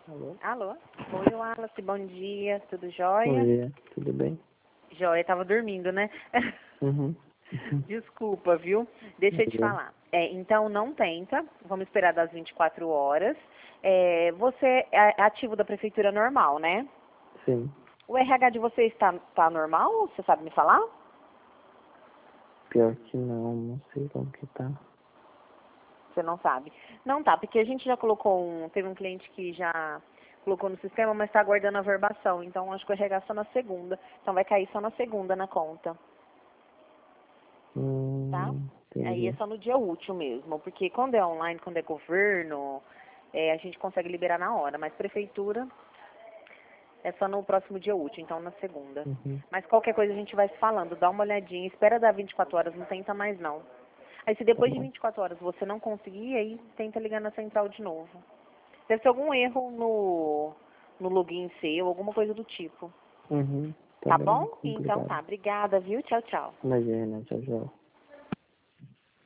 Alô? Alô? Oi, Wallace, bom dia, tudo jóia? Bom dia, tudo bem? Jóia, tava dormindo, né? Uhum. Desculpa, viu? Deixa eu te Tudo bem. falar. Então, não tenta, vamos esperar das 24 horas. Você é ativo da prefeitura normal, né? Sim. O RH de vocês tá normal? Você sabe me falar? Pior que não sei como que tá. Você não sabe. Não tá, porque a gente já colocou teve um cliente que já colocou no sistema, mas está aguardando a verbação. Então, acho que o RH só na segunda. Então, vai cair só na segunda na conta. Tá? Aí é Entendi. só no dia útil mesmo, porque quando é online, quando é governo, a gente consegue liberar na hora, mas prefeitura é só no próximo dia útil, então na segunda. Uhum. Mas qualquer coisa a gente vai se falando, dá uma olhadinha, espera dar 24 horas, não tenta mais não. Aí se Tá depois de bom. 24 horas você não conseguir, aí tenta ligar na central de novo. Deve ser algum erro no login seu, alguma coisa do tipo. Uhum. Tá Tá bem, bom? Então obrigado. tá, obrigada, viu? Tchau, tchau. Imagina, tchau, tchau.